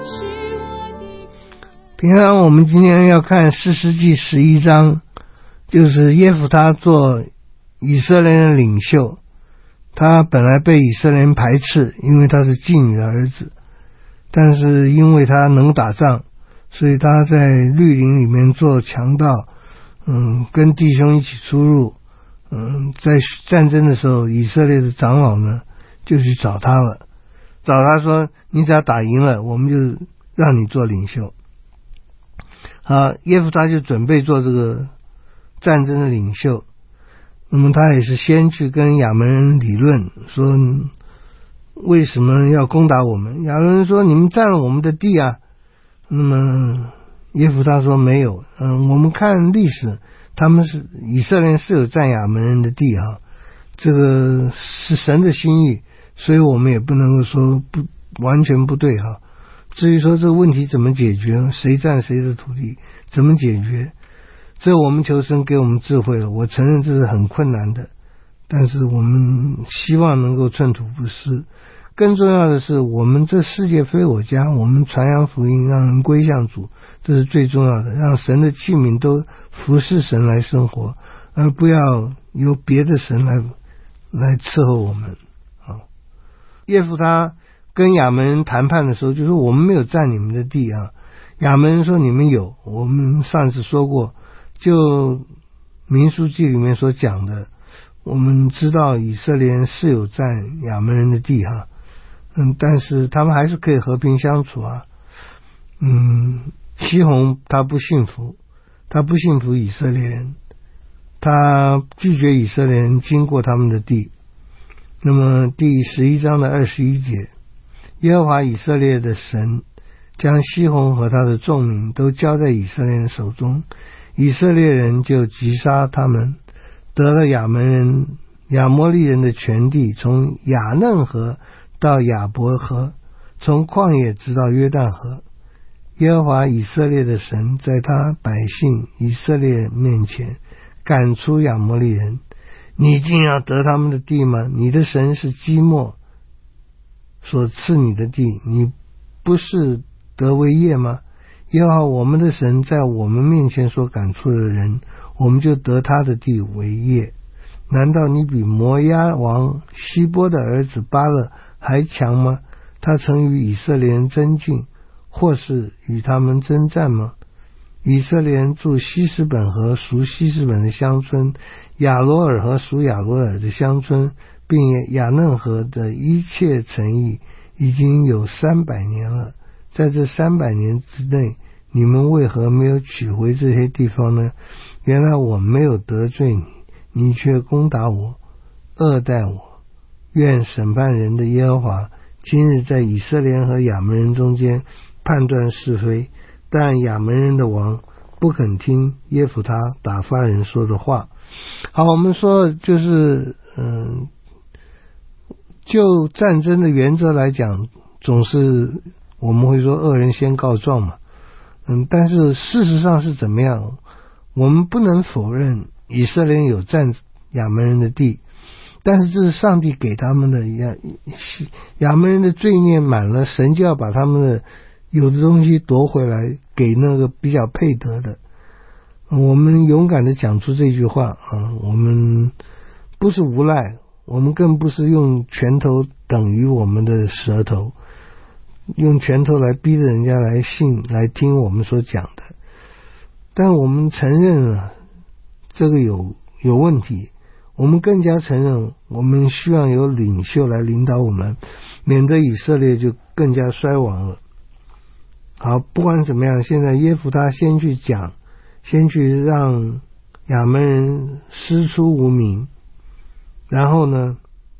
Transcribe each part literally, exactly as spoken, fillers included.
平安，我们今天要看士师记十一章，就是耶弗他做以色列的领袖。他本来被以色列人排斥，因为他是妓女的儿子，但是因为他能打仗，所以他在绿林里面做强盗，嗯，跟弟兄一起出入，嗯，在战争的时候，以色列的长老呢就去找他了，找他说，你只要打赢了，我们就让你做领袖。好，耶弗他就准备做这个战争的领袖。那么他也是先去跟亚扪人理论，说为什么要攻打我们？亚扪人说，你们占了我们的地啊。那么耶弗他说没有，嗯，我们看历史，他们是以色列人是有占亚扪人的地啊，这个是神的心意，所以我们也不能够说不完全不对哈。至于说这个问题怎么解决，谁占谁的土地，怎么解决，这我们求神给我们智慧了。我承认这是很困难的，但是我们希望能够寸土不失。更重要的是，我们这世界非我家，我们传扬福音，让人归向主，这是最重要的，让神的器皿都服侍神来生活，而不要由别的神来来伺候我们。啊，耶弗他跟亚扪人谈判的时候就说，我们没有占你们的地啊。亚扪人说，你们有，我们上次说过，就民数记里面所讲的，我们知道以色列人是有占亚扪人的地哈，嗯，但是他们还是可以和平相处啊。嗯，西宏他不信服，他不信服以色列人，他拒绝以色列人经过他们的地。那么第十一章的二十一节，耶和华以色列的神将西宏和他的众民都交在以色列人手中，以色列人就击杀他们，得了亚扪人亚摩利人的全地，从雅嫩河到亚伯河，从旷野直到约旦河。耶和华以色列的神在他百姓以色列面前赶出亚摩利人。你竟要得他们的地吗？你的神是基默所赐你的地，你不是得为业吗？耶和华我们的神在我们面前所赶出的人，我们就得他的地为业。难道你比摩押王希波的儿子巴勒还强吗？他曾与以色列人争竞，或是与他们征战吗？以色列人住希实本和属希实本的乡村，亚罗尔和属亚罗尔的乡村，并亚嫩河的一切城邑，已经有三百年了。在这三百年之内，你们为何没有取回这些地方呢？原来我没有得罪你，你却攻打我，恶待我。愿审判人的耶和华今日在以色列人和亚扪人中间判断是非。但亚扪人的王不肯听耶弗他打发人说的话。好，我们说就是嗯，就战争的原则来讲，总是我们会说恶人先告状嘛，嗯，但是事实上是怎么样？我们不能否认以色列人有占亚扪人的地，但是这是上帝给他们的，亚亚扪人的罪孽满了，神就要把他们的有的东西夺回来，给那个比较配得的。我们勇敢的讲出这句话啊，我们不是无赖，我们更不是用拳头等于我们的舌头，用拳头来逼着人家来信来听我们所讲的。但我们承认了这个有有问题，我们更加承认我们需要有领袖来领导我们，免得以色列就更加衰亡了。好，不管怎么样，现在耶弗他先去讲，先去让亚扪人师出无名，然后呢，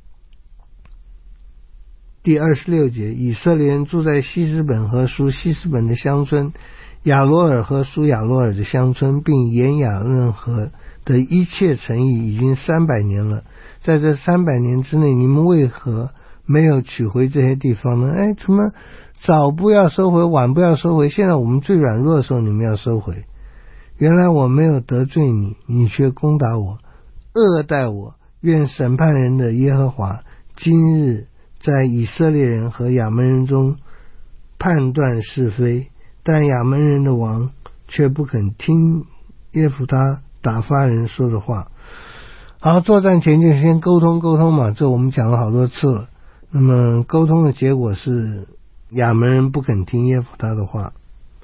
第二十六节，以色列人住在希实本和属希实本的乡村，亚罗尔和属亚罗尔的乡村，并沿亚嫩河的一切城邑，已经三百年了。在这三百年之内，你们为何没有取回这些地方呢？哎，怎么早不要收回，晚不要收回，现在我们最软弱的时候你们要收回。原来我没有得罪你，你却攻打我，恶待我。愿审判人的耶和华今日在以色列人和亚扪人中判断是非，但亚扪人的王却不肯听耶弗他打发人说的话。好，作战前就先沟通沟通嘛，这我们讲了好多次了。那么沟通的结果是亚扪人不肯听耶弗他的话。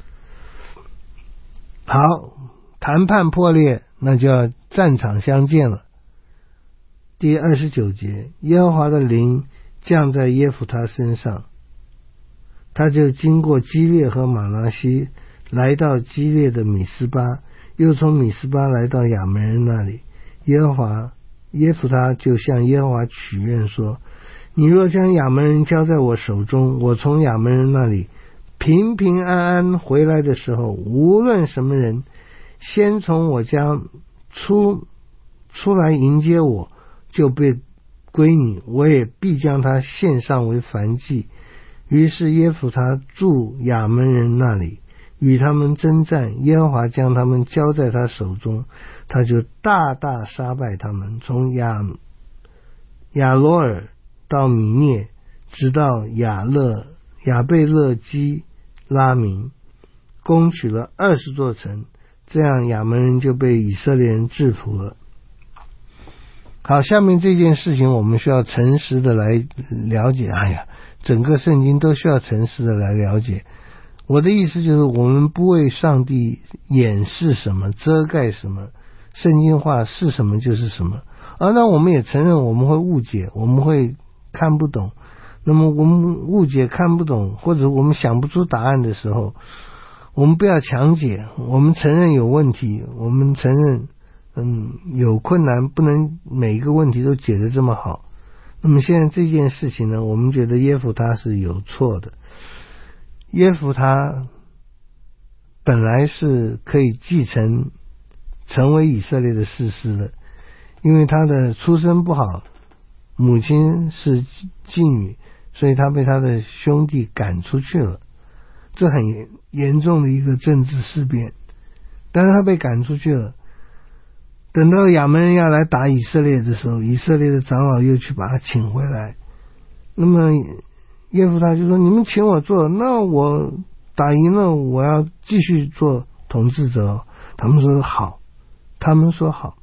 好，谈判破裂，那就要战场相见了。第二十九节，耶和华的灵降在耶弗他身上，他就经过基列和马拿西，来到基列的米斯巴，又从米斯巴来到亚扪人那里。耶和华耶弗他就向耶和华许愿说，你若将亚扪人交在我手中，我从亚扪人那里平平安安回来的时候，无论什么人先从我家出出来迎接我，就被归你，我也必将他献上为燔祭。于是耶弗他住亚扪人那里，与他们征战，耶和华将他们交在他手中，他就大大杀败他们，从亚亚罗尔到米涅，直到亚勒亚贝勒基拉明，攻取了二十座城，这样亚扪人就被以色列人制服了。好，下面这件事情我们需要诚实的来了解。哎呀，整个圣经都需要诚实的来了解。我的意思就是，我们不为上帝掩饰什么，遮盖什么，圣经话是什么就是什么。而那我们也承认我们会误解，我们会看不懂。那么我们误解看不懂，或者我们想不出答案的时候，我们不要强解，我们承认有问题，我们承认嗯有困难，不能每一个问题都解得这么好。那么现在这件事情呢，我们觉得耶弗他是有错的。耶弗他本来是可以继承成为以色列的士师的，因为他的出身不好，母亲是妓女，所以他被他的兄弟赶出去了，这很严重的一个政治事变。但是他被赶出去了，等到亚扪人要来打以色列的时候，以色列的长老又去把他请回来。那么耶弗他就说，你们请我做，那我打赢了，我要继续做统治者。他们说好，他们说好，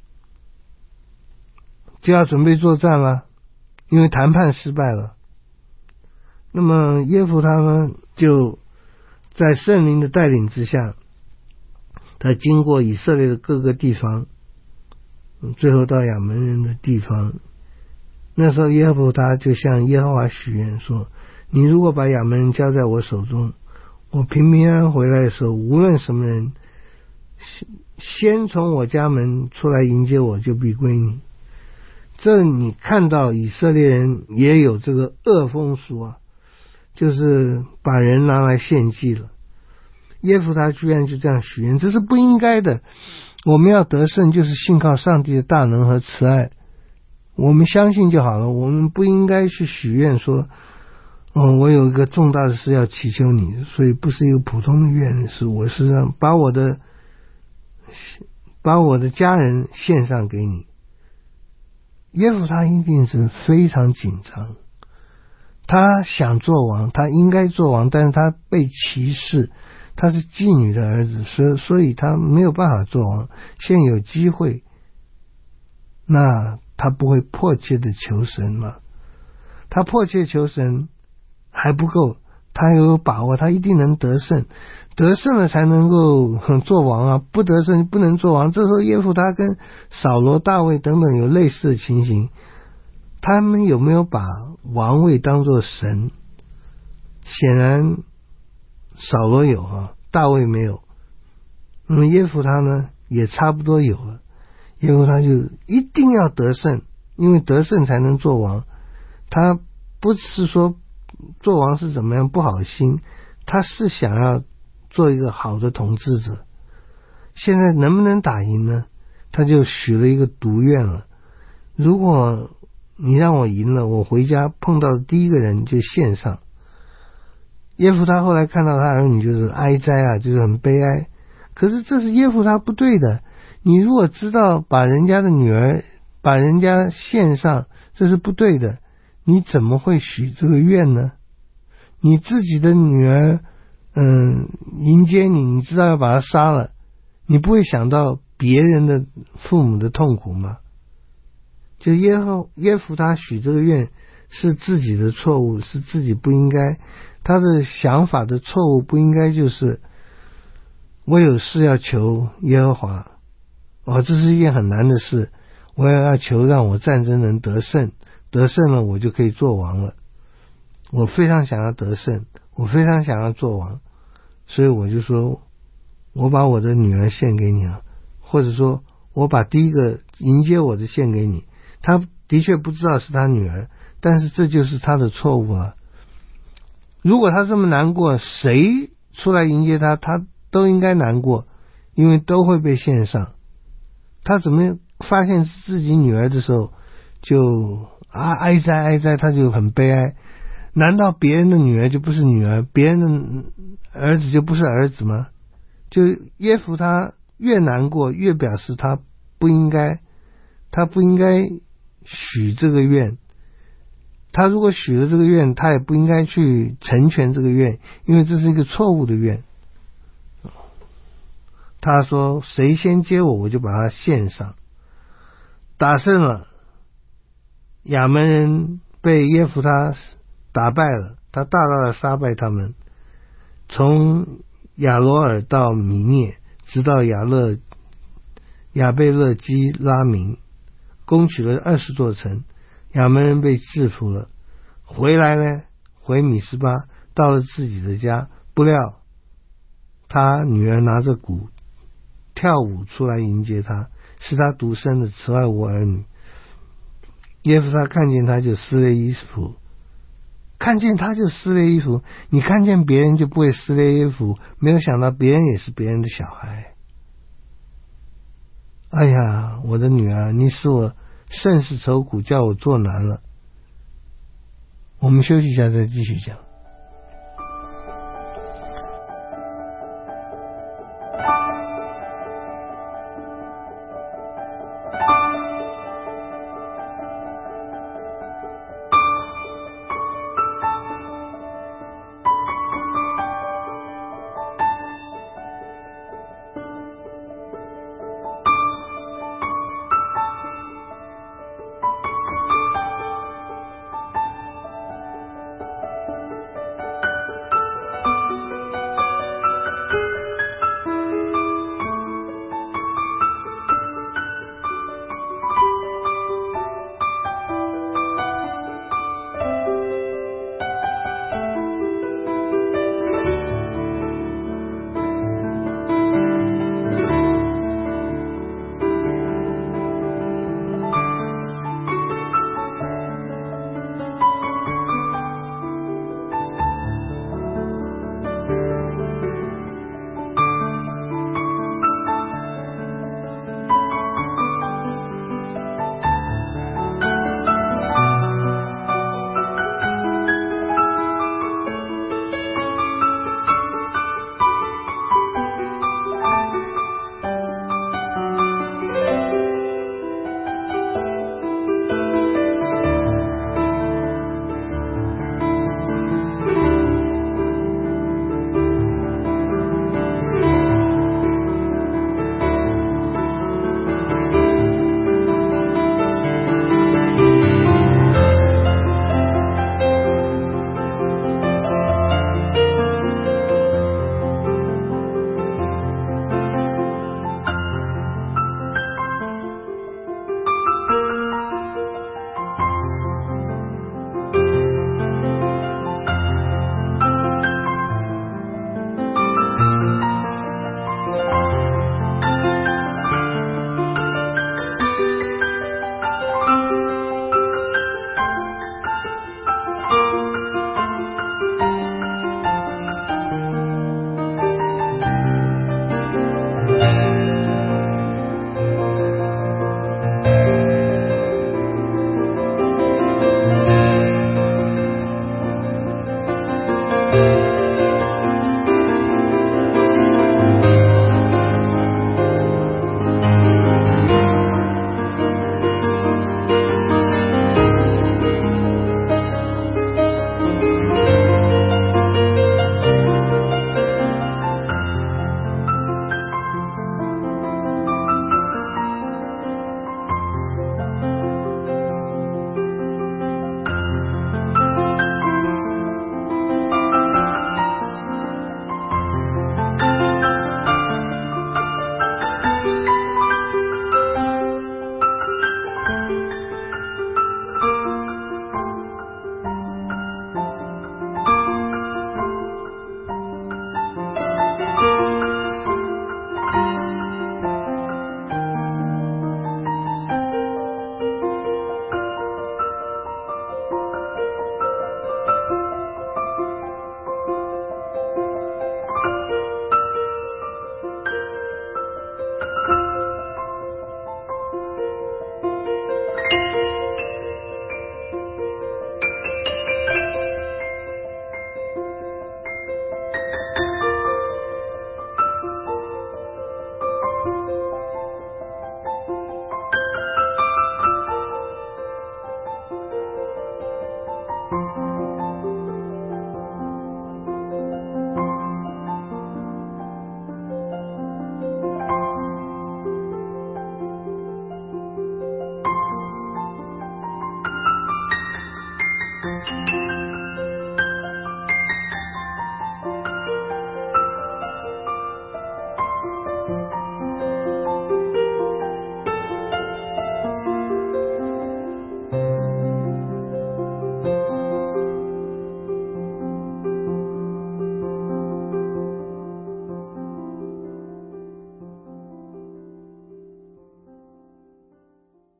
就要准备作战了，因为谈判失败了。那么耶弗他呢，就在圣灵的带领之下，他经过以色列的各个地方，最后到亚扪人的地方。那时候耶弗他就向耶和华许愿说，你如果把亚扪人交在我手中，我平平安安回来的时候，无论什么人先从我家门出来迎接我，就必归你。这你看到以色列人也有这个恶风俗啊，就是把人拿来献祭了。耶弗他居然就这样许愿，这是不应该的。我们要得胜，就是信靠上帝的大能和慈爱，我们相信就好了。我们不应该去许愿说，哦，我有一个重大的事要祈求你，所以不是一个普通的愿，是我是让把我的把我的家人献上给你。耶弗他一定是非常紧张，他想做王，他应该做王，但是他被歧视，他是妓女的儿子，所所以他没有办法做王。现在有机会，那他不会迫切的求神吗？他迫切求神还不够，他有把握，他一定能得胜，得胜了才能够做王啊，不得胜不能做王。这时候耶弗他跟扫罗、大卫等等有类似的情形，他们有没有把王位当作神？显然扫罗有啊，大卫没有。那么耶弗他呢，也差不多有了。耶弗他就一定要得胜，因为得胜才能做王。他不是说做王是怎么样不好心，他是想要做一个好的统治者。现在能不能打赢呢？他就许了一个毒愿了，如果你让我赢了，我回家碰到的第一个人就献上。耶弗他后来看到他儿女就是哀哉啊，就是很悲哀。可是这是耶弗他不对的，你如果知道把人家的女儿把人家献上，这是不对的，你怎么会许这个愿呢？ 你自己的女儿嗯迎接你，你知道要把她杀了，你不会想到别人的父母的痛苦吗？就耶和耶弗他许这个愿是自己的错误，是自己不应该，他的想法的错误不应该就是我有事要求耶和华，哦，这是一件很难的事，我也要求让我战争能得胜，得胜了我就可以做王了，我非常想要得胜，我非常想要做王，所以我就说我把我的女儿献给你了，或者说我把第一个迎接我的献给你。他的确不知道是他女儿，但是这就是他的错误了。如果他这么难过，谁出来迎接他，他都应该难过，因为都会被献上。他怎么发现是自己女儿的时候就啊哀哉哀哉，他就很悲哀。难道别人的女儿就不是女儿，别人的儿子就不是儿子吗？就耶弗他越难过，越表示他不应该，他不应该许这个愿。他如果许了这个愿，他也不应该去成全这个愿，因为这是一个错误的愿。他说谁先接我，我就把他献上。打胜了，亚门人被耶弗他打败了，他大大的杀败他们，从亚罗尔到米涅，直到亚勒亚贝勒基拉明，攻取了二十座城，亚门人被制服了。回来呢，回米斯巴，到了自己的家，不料他女儿拿着鼓跳舞出来迎接他，是他独生的，此外无儿女。耶弗他看见他就撕裂衣服，看见他就撕裂衣服，你看见别人就不会撕裂衣服，没有想到别人也是别人的小孩。哎呀，我的女儿，你使我甚是愁苦，叫我作难了。我们休息一下再继续讲。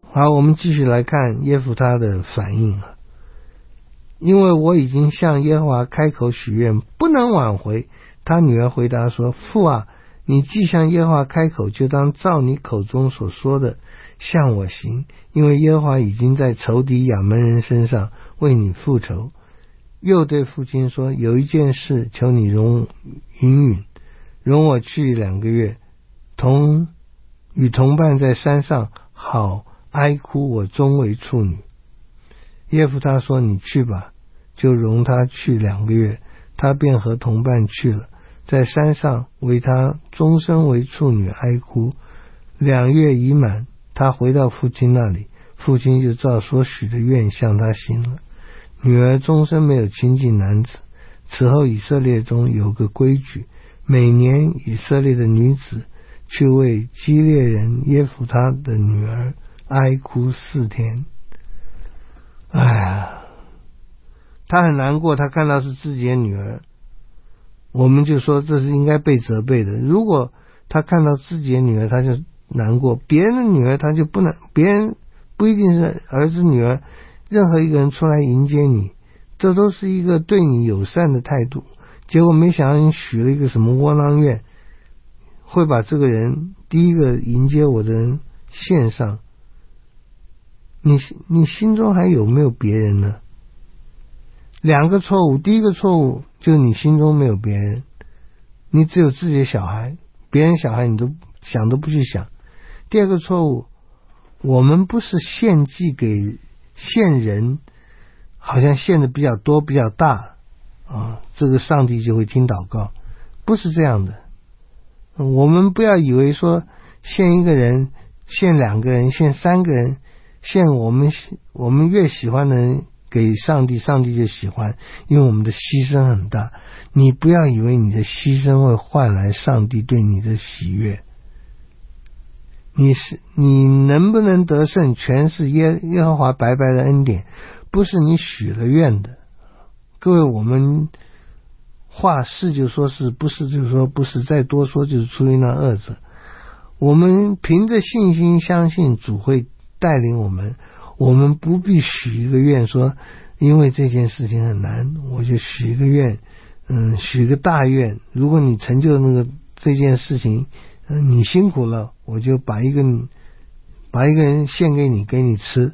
好，我们继续来看耶弗他的反应啊。因为我已经向耶和华开口许愿，不能挽回。他女儿回答说：父啊，你既向耶和华开口，就当照你口中所说的向我行，因为耶和华已经在仇敌亚扪人身上为你复仇。又对父亲说：有一件事求你容允允，容我去两个月，同与同伴在山上，好哀哭我终为处女。耶弗他说：你去吧，就容他去两个月。他便和同伴去了，在山上为他终身为处女哀哭。两月已满，他回到父亲那里，父亲就照所许的愿向他行了。女儿终身没有亲近男子。此后以色列中有个规矩，每年以色列的女子去为基列人耶弗他的女儿哀哭四天。哎呀，他很难过，他看到是自己的女儿，我们就说这是应该被责备的。如果他看到自己的女儿他就难过，别人的女儿他就不难，别人不一定是儿子女儿，任何一个人出来迎接你，这都是一个对你友善的态度。结果没想到你许了一个什么窝囊愿，会把这个人第一个迎接我的人献上，你你心中还有没有别人呢？两个错误，第一个错误就是你心中没有别人，你只有自己的小孩，别人小孩你都想都不去想。第二个错误，我们不是献祭给献人，好像献的比较多比较大啊，这个上帝就会听祷告，不是这样的。我们不要以为说献一个人，献两个人，献三个人，献我们我们越喜欢的人给上帝，上帝就喜欢，因为我们的牺牲很大。你不要以为你的牺牲会换来上帝对你的喜悦。你是你能不能得胜，全是耶耶和华白白的恩典，不是你许了愿的。各位，我们话是就说是，不是就说不是，再多说就是出于那恶者。我们凭着信心相信主会带领我们，我们不必许一个愿说因为这件事情很难我就许一个愿，嗯，许个大愿，如果你成就那个这件事情，嗯，你辛苦了，我就把一个把一个人献给你，给你吃。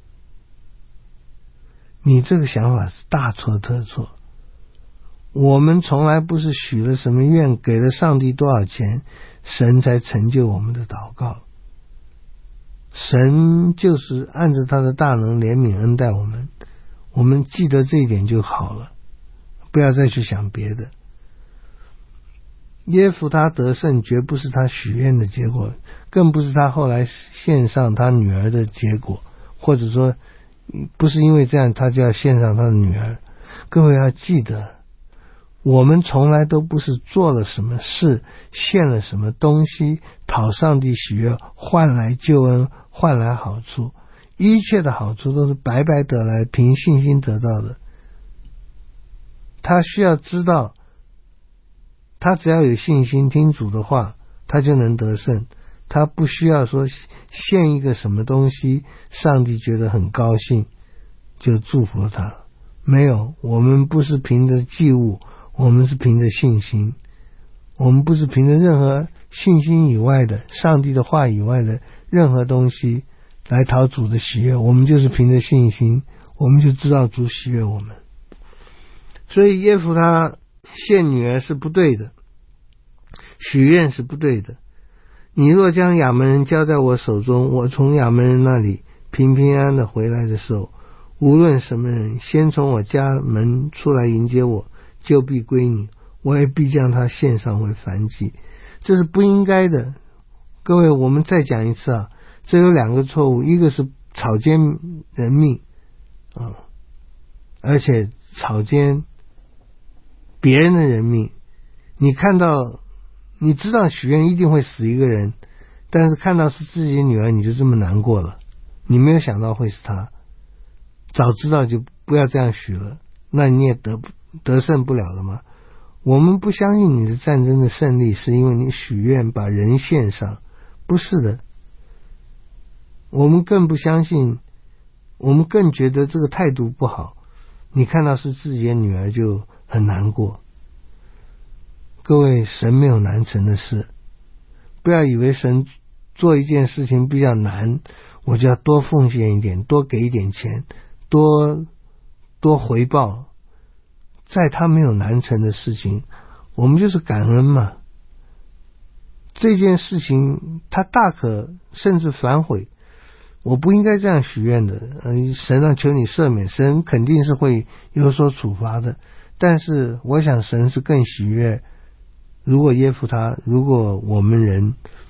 你这个想法是大错特错。我们从来不是许了什么愿，给了上帝多少钱，神才成就我们的祷告。神就是按着他的大能怜悯恩待我们，我们记得这一点就好了，不要再去想别的。耶弗他得胜绝不是他许愿的结果，更不是他后来献上他女儿的结果，或者说不是因为这样他就要献上他的女儿。各位要记得，我们从来都不是做了什么事，献了什么东西，讨上帝喜悦，换来救恩，换来好处。一切的好处都是白白得来，凭信心得到的。他需要知道，他只要有信心听主的话，他就能得胜。他不需要说献一个什么东西，上帝觉得很高兴就祝福他。没有，我们不是凭着祭物，我们是凭着信心。我们不是凭着任何信心以外的，上帝的话以外的任何东西来讨主的喜悦，我们就是凭着信心，我们就知道主喜悦我们。所以耶弗他献女儿是不对的，许愿是不对的。你若将亚扪人交在我手中，我从亚扪人那里平平安安的回来的时候，无论什么人先从我家门出来迎接我，就必归你，我也必将他献上为燔祭。这是不应该的。各位，我们再讲一次啊，这有两个错误，一个是草菅人命啊，而且草菅别人的人命。你看到你知道许愿一定会死一个人，但是看到是自己的女儿你就这么难过了，你没有想到会是他，早知道就不要这样许了，那你也得得胜不了了吗？我们不相信你的战争的胜利是因为你许愿把人献上，不是的。 我们更不相信，我们更觉得这个态度不好。你看到是自己的女儿就很难过。各位，神没有难成的事，不要以为神做一件事情比较难，我就要多奉献一点，多给一点钱，多多回报。在他没有难成的事情，我们就是感恩嘛。这件事情他大可甚至反悔，我不应该这样许愿的，呃，神啊，求你赦免，神肯定是会有所处罚的。但是我想神是更喜悦，如果耶夫他，如果我们人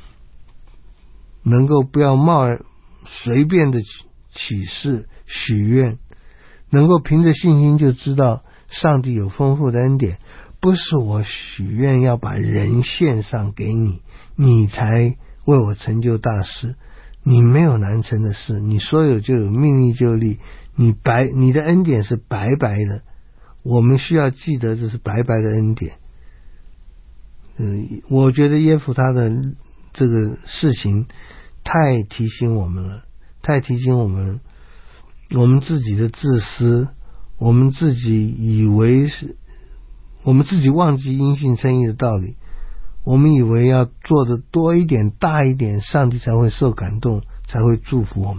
能够不要冒随便的起誓许愿，能够凭着信心就知道上帝有丰富的恩典，不是我许愿要把人献上给你，你才为我成就大事。你没有难成的事，你说有就有，命立就立，你白你的恩典是白白的，我们需要记得这是白白的恩典。嗯，我觉得耶夫他的这个事情太提醒我们了，太提醒我们我们自己的自私，我们自己以为是我们自己忘记因信称义的道理，我们以为要做的多一点大一点，上帝才会受感动，才会祝福我们。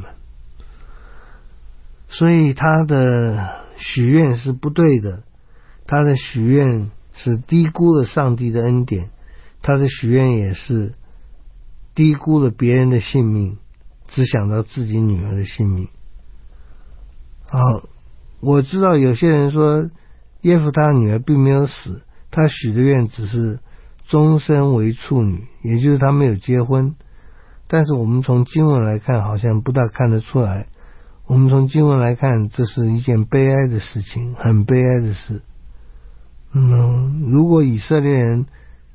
所以他的许愿是不对的，他的许愿是低估了上帝的恩典，他的许愿也是低估了别人的性命，只想到自己女儿的性命。好，我知道有些人说耶夫他的女儿并没有死，他许的愿只是终身为处女，也就是他没有结婚。但是我们从经文来看，好像不大看得出来。我们从经文来看，这是一件悲哀的事情，很悲哀的事。嗯，如果以色列人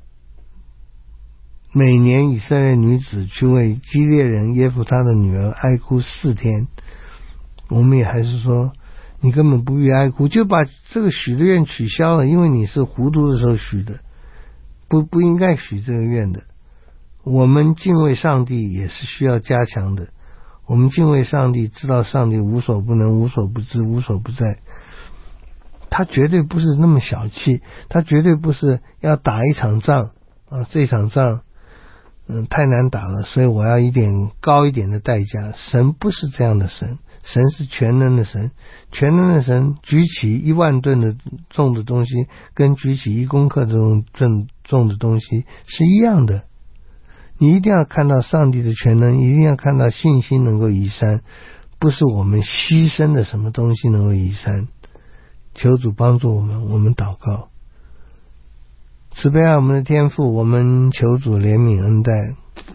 每年以色列女子去为基列人耶夫他的女儿哀哭四天，我们也还是说你根本不必哀哭，就把这个许的愿取消了，因为你是糊涂的时候许的，不不应该许这个愿的。我们敬畏上帝也是需要加强的，我们敬畏上帝，知道上帝无所不能，无所不知，无所不在，他绝对不是那么小气，他绝对不是要打一场仗啊，这场仗嗯太难打了，所以我要一点高一点的代价。神不是这样的神，神是全能的神，全能的神举起一万吨的重的东西跟举起一公克的重重的东西是一样的。你一定要看到上帝的全能，一定要看到信心能够移山，不是我们牺牲的什么东西能够移山。求主帮助我们，我们祷告。慈悲爱我们的天父，我们求主怜悯恩待。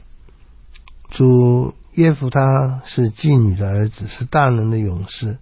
主耶夫他是妓女的儿子，是大能的勇士。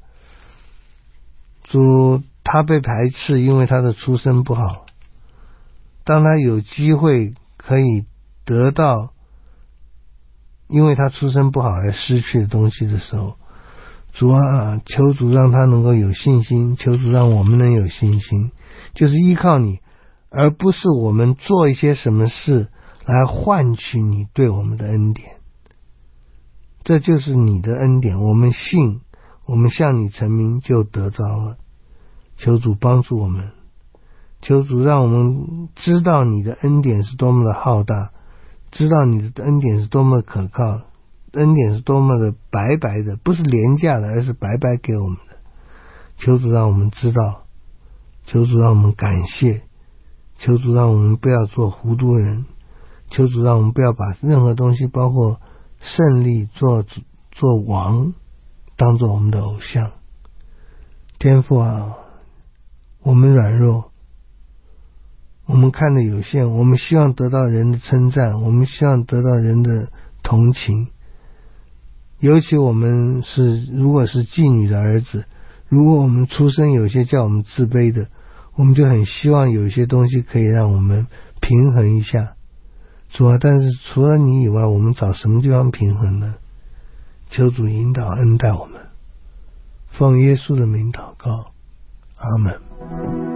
主他被排斥，因为他的出身不好。当他有机会可以得到因为他出身不好而失去的东西的时候，主啊，求主让他能够有信心，求主让我们能有信心，就是依靠你，而不是我们做一些什么事来换取你对我们的恩典。这就是你的恩典，我们信，我们向你成名就得着了。求主帮助我们，求主让我们知道你的恩典是多么的浩大，知道你的恩典是多么的可靠，恩典是多么的白白的，不是廉价的，而是白白给我们的。求主让我们知道，求主让我们感谢，求主让我们不要做糊涂人，求主让我们不要把任何东西，包括胜利做做王当做我们的偶像。天父啊，我们软弱，我们看得有限，我们希望得到人的称赞，我们希望得到人的同情。尤其我们是如果是妓女的儿子，如果我们出生有些叫我们自卑的，我们就很希望有一些东西可以让我们平衡一下。主啊，但是除了你以外，我们找什么地方平衡呢？求主引导恩待我们，奉耶稣的名祷告，阿们。